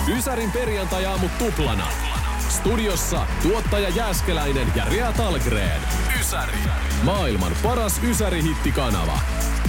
Ysärin perjantai-aamut tuplana. Studiossa tuottaja Jääskeläinen ja Rea Tallgren. Ysäri. Maailman paras Ysäri-hittikanava.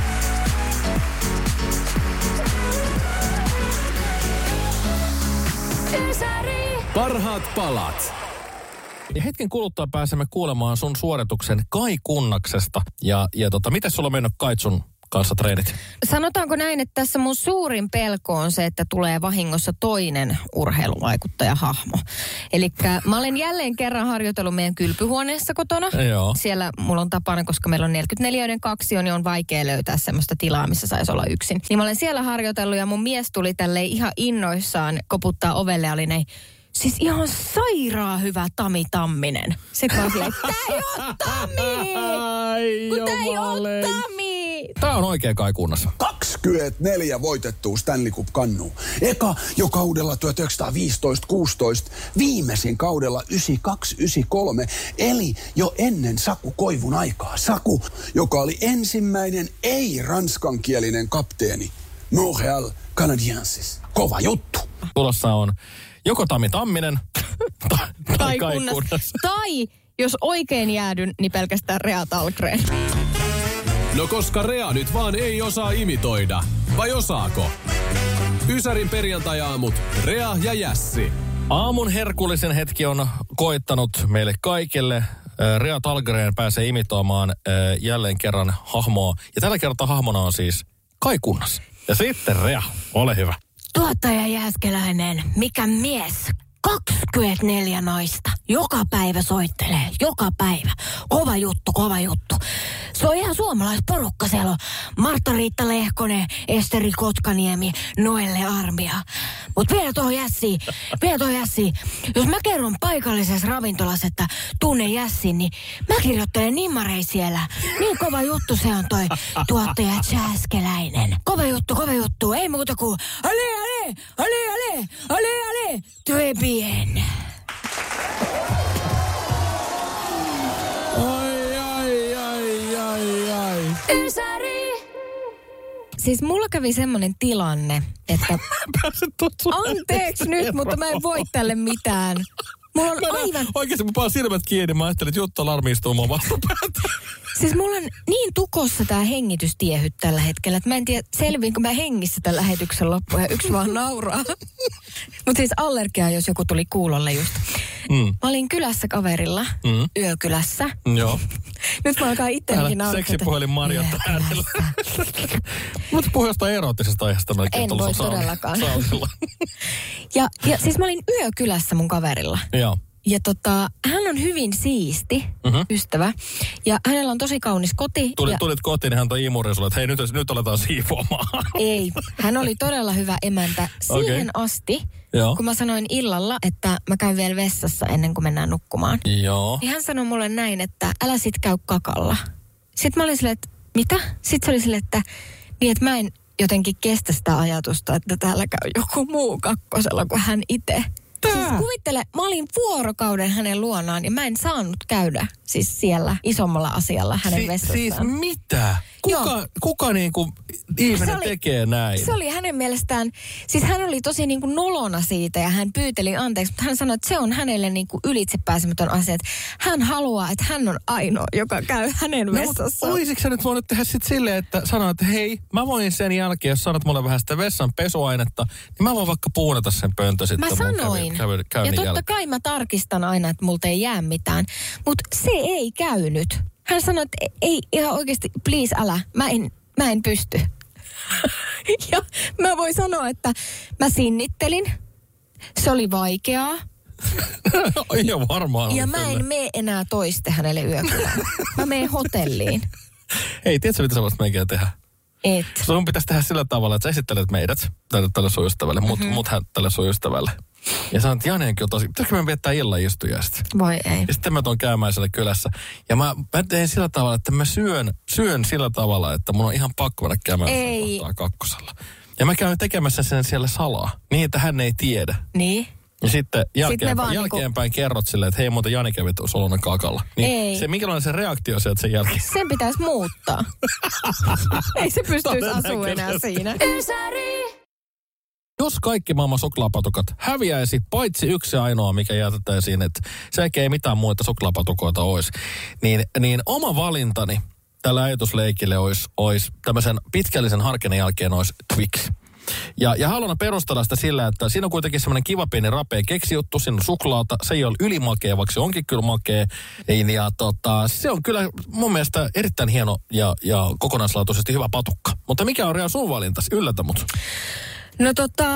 Ysäri. Parhaat palat. Ja hetken kuluttua pääsemme kuulemaan sun suorituksen Kai Kunnaksesta. Ja miten sulla on mennyt Kait sun kanssa treenit? Sanotaanko näin, että tässä mun suurin pelko on se, että tulee vahingossa toinen urheiluvaikuttajahahmo. Elikkä mä olen jälleen kerran harjoitellut meidän kylpyhuoneessa kotona. Joo. Siellä mulla on tapana, koska meillä on 44 kaksio, niin on vaikea löytää semmoista tilaa, missä saisi olla yksin. Niin mä olen siellä harjoitellut ja mun mies tuli tälleen ihan innoissaan koputtaa ovelle ja oli näin. Siis ihan sairaan hyvä Tami Tamminen. Se kanssa, että tää ei oo Tami! Kun tää ei oo Tami! Tää on oikein Kai Kunnas. 24 voitettua Stanley Cup-kannua. Eka jo kaudella 1915-16, viimeisin kaudella 92-93, eli jo ennen Saku Koivun aikaa. Saku, joka oli ensimmäinen ei-ranskankielinen kapteeni. Montreal Canadiensis. Kova juttu. Tulossa on joko Tami Tamminen tai Kai Kunnas. Tai jos oikein jäädyn, niin pelkästään Rea Tallgren. No koska Rea nyt vaan ei osaa imitoida. Vai osaako? Ysärin perjantai-aamut. Rea ja Jässi. Aamun herkullisen hetki on koittanut meille kaikille. Rea Tallgren pääsee imitoimaan jälleen kerran hahmoa. Ja tällä kertaa hahmona on siis Kai Kunnas. Ja sitten Rea, ole hyvä. Tuottaja Jääskeläinen, mikä mies? 24 naista. Joka päivä soittelee, joka päivä. Kova juttu, kova juttu. Se on ihan suomalaisporukka. Siellä on Martta-Riitta Lehkonen, Esteri Kotkaniemi, Noelle Armia. Mutta vielä tuohon Jässiin. Jos mä kerron paikallisessa ravintolassa, että tunne Jässin, niin mä kirjoittelen nimmarei siellä. Niin kova juttu se on toi tuottaja Jääskeläinen. Kova juttu. Ei muuta kuin ale, très bien. Ai. Ysäri! Siis mulla kävi semmonen tilanne, että anteeksi nyt, mutta mä en voi tälle mitään. Mulla on aivan... Oikeasti mä paan silmät kiinni, mä ajattelin, että Jutta alarmi istuu mun vastapäätä. Siis mulla on niin tukossa tää hengitystiehyt tällä hetkellä, että mä en tiedä selviinkö mä hengissä tämän lähetyksen loppuun ja yksi vaan nauraa. Mutta siis allergia, jos joku tuli kuulolle just. Mä olin kylässä kaverilla, yökylässä. Joo. Nyt mä alkaa ittenikin nauraa. Seksipuhelin Marjatta äänellä. Mutta puhu jostain eroottisesta aiheesta melkein. En voi todellakaan. Ja siis mä olin yökylässä mun kaverilla. Joo. Ja hän on hyvin siisti ystävä. Ja hänellä on tosi kaunis koti. Tulit kotiin, niin hän toi imuri sulle, että hei nyt aletaan siivoamaan. Ei, hän oli todella hyvä emäntä siihen asti, kun mä sanoin illalla, että mä käyn vielä vessassa ennen kuin mennään nukkumaan. Joo. Niin hän sanoi mulle näin, että älä sit käy kakalla. Sitten mä olin silleen, että mitä? Sitten se oli silleen, että niin, että mä en jotenkin kestä sitä ajatusta, että täällä käy joku muu kakkosella kuin hän itse. Siis kuvittele, mä olin vuorokauden hänen luonaan ja mä en saanut käydä siis siellä isommalla asialla hänen vessassaan. Siis mitä? Kuka niinku ihminen tekee näin? Se oli hänen mielestään, siis hän oli tosi niinku nolona siitä ja hän pyyteli anteeksi, mutta hän sanoi, että se on hänelle niinku ylitsepääsemätön asia, että hän haluaa, että hän on ainoa, joka käy hänen vessassaan. Olisitko sä nyt voinut tehdä sitten silleen, että sanoit, että hei, mä voin sen jälkeen, jos sanot mulle vähän sitä vessan pesuainetta, niin mä voin vaikka puunata sen pöntö sitten. Mä sanoin. Ja totta kai mä tarkistan aina, että multa ei jää mitään. Mutta se ei käynyt. Hän sanoi, että ei ihan oikeasti, please älä, mä en pysty. Ja mä voin sanoa, että mä sinnittelin. Se oli vaikeaa. Joo, varmaan. Ja mä en mene enää toiste hänelle yökylään. Mä menen hotelliin. Hei, tiedätkö mitä sä voisit meikin tehdä? Et. Sun pitäisi tehdä sillä tavalla, että sä esittelet meidät tälle sun ystävälle, muthän tälle sun ystävälle. Ja sanoin, että Janenkin on tosi, pitäisikö me viettää illan istujasta? Voi ei. Ja sitten mä tuon käymään siellä kylässä. Ja mä teen sillä tavalla, että mä syön sillä tavalla, että mun on ihan pakko mennä käymään kakkosella. Ja mä käyn tekemässä sen siellä salaa, niin että hän ei tiedä. Niin. Ja sitten jälkeenpäin kerrot silleen, että hei muuten Jani kävi soluna kakalla. Niin ei. Se, minkälainen se reaktio sieltä sen jälkeen? Sen pitäisi muuttaa. Ei se pystyisi asumaan enää siinä. Ysäri! jos kaikki maailman suklaapatukat häviäisi, paitsi yksi ainoa, mikä jätettäisiin, että sekin ei mitään muita suklaapatukoita olisi, niin oma valintani tällä ajatusleikille olisi tämmöisen pitkällisen harkinnan jälkeen olisi Twix. Ja haluan perustella sitä sillä, että siinä on kuitenkin semmoinen kiva pieni rapea keksijuttu, siinä on suklaata, se ei ole ylimakea, vaikka se onkin kyllä makea. Ja se on kyllä mun mielestä erittäin hieno ja kokonaislaatuisesti hyvä patukka. Mutta mikä on Rea sun valintasi? Yllätä mut. No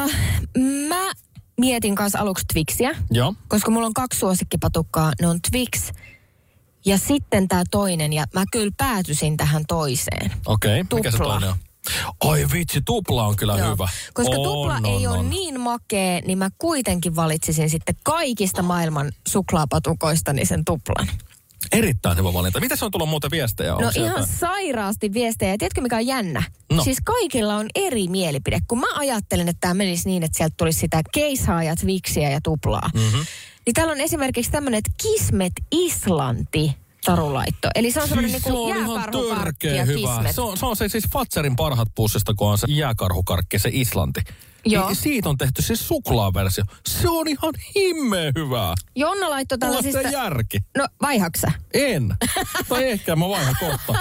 mä mietin kanssa aluksi Twixiä, Joo. koska mulla on 2 suosikkipatukkaa, ne on Twix ja sitten tää toinen, ja mä kyllä päätyisin tähän toiseen. Okei, mikä se toinen on? Oi vitsi, tupla on kyllä hyvä. Koska tupla ei ole niin makea, niin mä kuitenkin valitsisin sitten kaikista maailman suklaapatukoista niin sen tuplan. Erittäin hyvä valinta. Mitä se on tullut muuten viestejä? No ihan sairaasti viestejä. Tiedätkö mikä on jännä? No. Siis kaikilla on eri mielipide. Kun mä ajattelin, että tämä menisi niin, että sieltä tulisi sitä keishaa, Twixiä ja tuplaa. Mm-hmm. Niin täällä on esimerkiksi tämmöinen, että Kismet Islanti tarulaitto. Eli se on semmoinen siis niinku jääkarhukarkki ja Kismet. Se on se siis Fatserin parhaat pussista, kun on se jääkarhukarkki, se Islanti. Joo. Siitä on tehty siis suklaaversio. Se on ihan himmeä hyvää. Jonna laittoi tällaisista... Mulla on järki. No, vaihaksä? En. Tai ehkä mä vaihan kohta.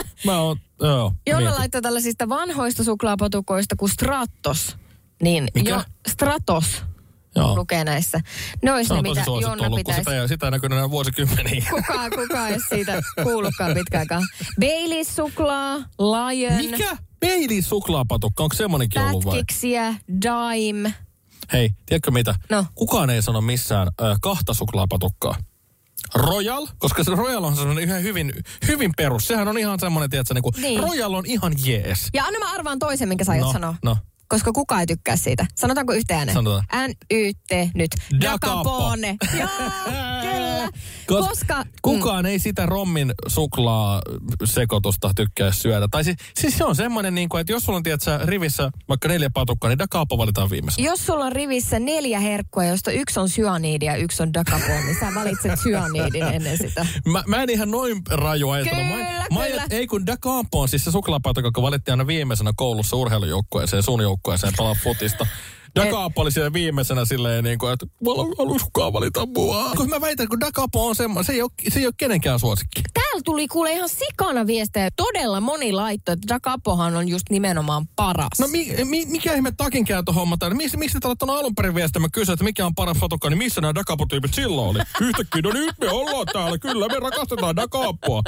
Jonna laittoi tällaisista vanhoista suklaapatukoista kuin Stratos. Niin, mikä? Stratos. Joo. Lukee näissä. Ne olisi ne, mitä Jonna pitäisi. Sitä ei näkynyt enää vuosikymmeniä. Kukaan ei siitä kuullutkaan pitkäänkään. Baileys suklaa, Lion. Mikä? Baileys suklaapatukka, onko semmonenkin ollut vai? Pätkiksiä, Dime. Hei, tiedätkö mitä? No. Kukaan ei sano missään 2 suklaapatukkaa. Royal, koska se Royal on semmoinen ihan hyvin perus. Sehän on ihan semmoinen, tiedätkö, niin. Royal on ihan jees. Ja anna mä arvaan toisen, minkä sä aiot sanoa. No. Koska kukaan ei tykkää siitä. Sanotaanko yhteen ääneen? Sanotaan. N-Y-T nyt. Da Capone. Joo, kyllä. Koska kukaan ei sitä rommin suklaasekoitusta tykkää syödä. Tai siis se on semmoinen, niin kuin, että jos sulla on tiedätkö, rivissä vaikka 4 patukkaa, niin Da Capo valitaan viimeisenä. Jos sulla on rivissä 4 herkkua, josta 1 on syaniidi ja 1 on Da Capone, niin sä valitset syaniidin ennen sitä. Mä en ihan noin raju ajatella. Kyllä. Ei kun Da Capo on siis se suklaapatukka, joka valittiin aina viimeisenä koulussa urheilujoukkueeseen, sun joukkueeseen pelaa futista. Da Capo oli siellä viimeisenä silleen niin kuin, että haluaisikaan valita mua. Kun mä väitän, kun Da Capo on semmoinen, se ei ole kenenkään suosikki. Täällä tuli kuule ihan sikana viestejä. Todella moni laittoi, että Da Capohan on just nimenomaan paras. No mikä ihme takinkääntöhomma täällä? Miksi te olette alun perin viestiä? Mä kysyin, että mikä on paras fotukka, niin missä nämä Da Capo-tyypit silloin oli? Yhtäkkiä, no nyt me ollaan täällä. Kyllä me rakastetaan Da Capoa.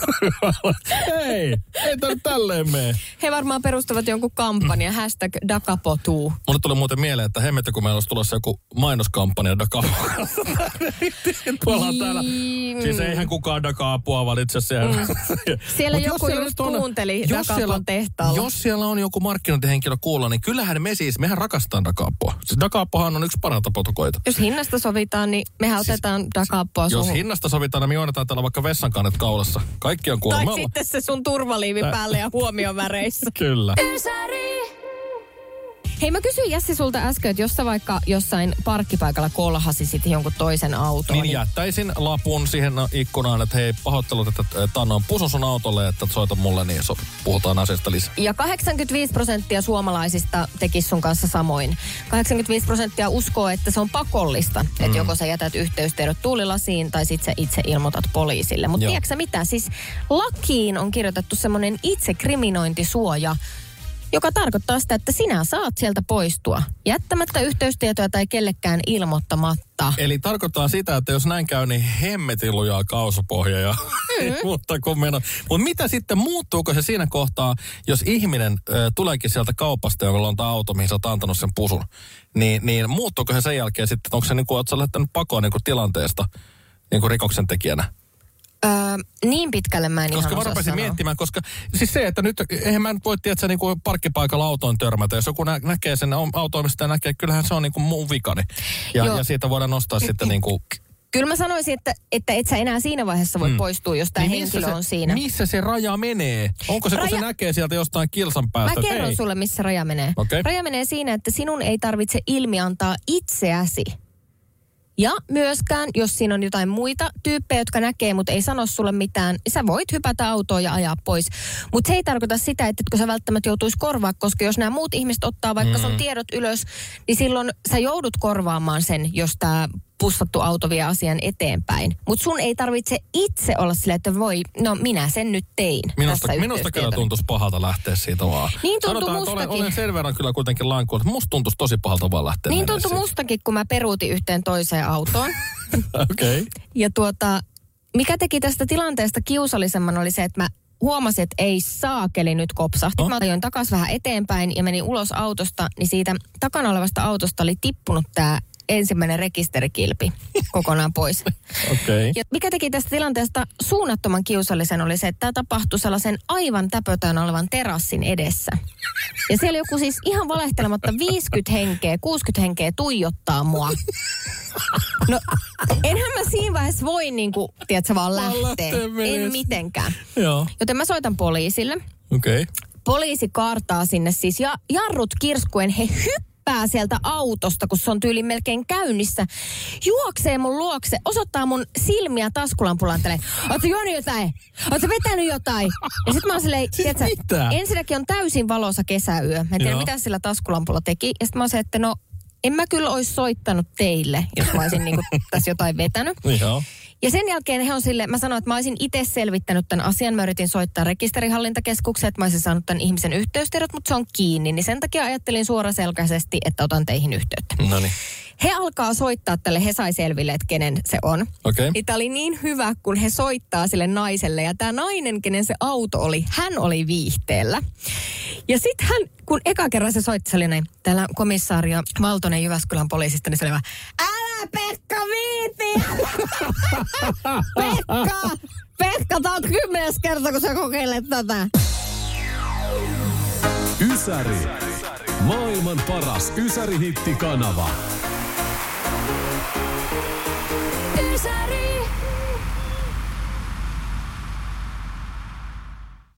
Ei tää nyt tälleen mene. He varmaan perustavat jonkun kampanjan, hashtag Da Capo-tuu. Mulle tuli muuten mieleen, että hemmettä, kun meillä olisi tulossa joku mainoskampanja Da Capo. Täällä. Siis eihän kukaan Da Capoa valitse siellä. Siellä joku just kuunteli Da Capon tehtaalla. Jos siellä on joku markkinointihenkilö kuulla, niin kyllähän mehän rakastetaan Da Capoa. Siis Da Capohan on yksi parhaita potukoita. Jos hinnasta sovitaan, niin mehän otetaan Da Capoa suhun. Jos hinnasta sovitaan, niin me juonetaan täällä vaikka vessankannet kaulassa. Kaikki on kuulemma. Tai sitten se sun turvaliivi päälle ja huomioväreissä. Kyllä. Hei, mä kysyin Jassi sulta äsken, että jos sä vaikka jossain parkkipaikalla kolhasisit jonkun toisen autoon. Niin jättäisin lapun siihen ikkunaan, että hei, pahoittelut, että annan pusun sun autolle, että soita mulle, niin puhutaan asiasta lisää. Ja 85% suomalaisista tekisi sun kanssa samoin. 85% uskoo, että se on pakollista, että joko sä jätät yhteystiedot tuulilasiin tai sit sä itse ilmoitat poliisille. Mutta tiedätkö sä mitä? Siis lakiin on kirjoitettu semmoinen itsekriminointisuoja, joka tarkoittaa sitä, että sinä saat sieltä poistua jättämättä yhteystietoja tai kellekään ilmoittamatta. Eli tarkoittaa sitä, että jos näin käy, niin hemmetin lujaa kausapohja. Mutta mitä sitten, muuttuuko se siinä kohtaa, jos ihminen tuleekin sieltä kaupasta, jolla on tämä auto, mihin sä oot antanut sen pusun, niin muuttuuko se sen jälkeen sitten, onko se niin kuin, oot sä lähtenyt pakoon niin kuin tilanteesta niin kuin rikoksen tekijänä? Niin pitkälle mä en koska ihan mä rupesin miettimään, koska siis se, että nyt eihän mä nyt voi tiedä, että niin kuin parkkipaikalla autoon törmätä. Jos joku näkee sen autoomistaja näkee, kyllähän se on niin kuin mun vikani. Ja siitä voidaan nostaa sitten niin kuin... Kyllä mä sanoisin, että et sä enää siinä vaiheessa voi poistua, jos tämä niin henkilö on siinä. Missä se raja menee? Onko se, kun se näkee sieltä jostain kilsan päästä? Mä kerron sulle, missä raja menee. Okay. Raja menee siinä, että sinun ei tarvitse ilmiantaa itseäsi Ja myöskään, jos siinä on jotain muita tyyppejä, jotka näkee, mutta ei sano sulle mitään, sä voit hypätä autoon ja ajaa pois. Mutta se ei tarkoita sitä, että sä välttämättä joutuisi korvaa, koska jos nämä muut ihmiset ottaa vaikka sun tiedot ylös, niin silloin sä joudut korvaamaan sen, jos tämä pussattu auto vie asian eteenpäin. Mutta sun ei tarvitse itse olla silleen, että voi, no minä sen nyt tein. Minusta kyllä tuntuisi pahalta lähteä siitä vaan. Niin tuntui mustakin. Olen sen verran kyllä kuitenkin lainkuun, että musta tuntuisi tosi pahalta vaan lähteä. Niin tuntui mustakin, kun mä peruutin yhteen toiseen autoon. Okei. Ja mikä teki tästä tilanteesta kiusallisemman oli se, että mä huomasin, että ei saakeli nyt kopsahti. Mä ajoin takas vähän eteenpäin ja menin ulos autosta, niin siitä takana olevasta autosta oli tippunut tää ensimmäinen rekisterikilpi kokonaan pois. Okay. Ja mikä teki tästä tilanteesta suunnattoman kiusallisen oli se, että tämä tapahtui sellaisen aivan täpötään olevan terassin edessä. Ja siellä joku siis ihan valehtelematta 50 henkeä, 60 henkeä tuijottaa mua. No, enhän mä siinä vaiheessa voi tiedätkö, vaan lähteä. En mitenkään. Joo. Joten mä soitan poliisille. Okei. Poliisi kaartaa sinne siis ja jarrut kirskuen he hyppää sieltä autosta, kun se on tyyli melkein käynnissä. Juoksee mun luokse, osoittaa mun silmiä taskulampulla, antelee. Ootko juonut jotain? Ootko vetänyt jotain? Ja sit mä oon silleen, tiiätsä, ensinnäkin on täysin valoisa kesäyö. Mä en tiedä, mitä sillä taskulampulla teki. Ja sit mä oon se, että no, en mä kyllä ois soittanut teille, jos mä olisin tässä jotain vetänyt. Joo. Ja sen jälkeen he on silleen, mä sanoin, että mä olisin itse selvittänyt tämän asian. Mä yritin soittaa rekisterihallintakeskukseen, että mä olisin saanut tämän ihmisen yhteystiedot, mutta se on kiinni. Niin sen takia ajattelin suoraselkäisesti, että otan teihin yhteyttä. Noniin. He alkaa soittaa tälle, he sai selville, että kenen se on. Okei. Niin tää oli niin hyvä, kun he soittaa sille naiselle. Ja tämä nainen, kenen se auto oli, hän oli viihteellä. Ja sitten hän, kun eka kerran se soitti, se oli näin, täällä komissaario Valtonen Jyväskylän poliisista, niin se oli vaan, älä Pekka viiti! Pekka, tää on 10. kerta, kun sä kokeilet tätä. Ysäri. Maailman paras Ysäri-hittikanava.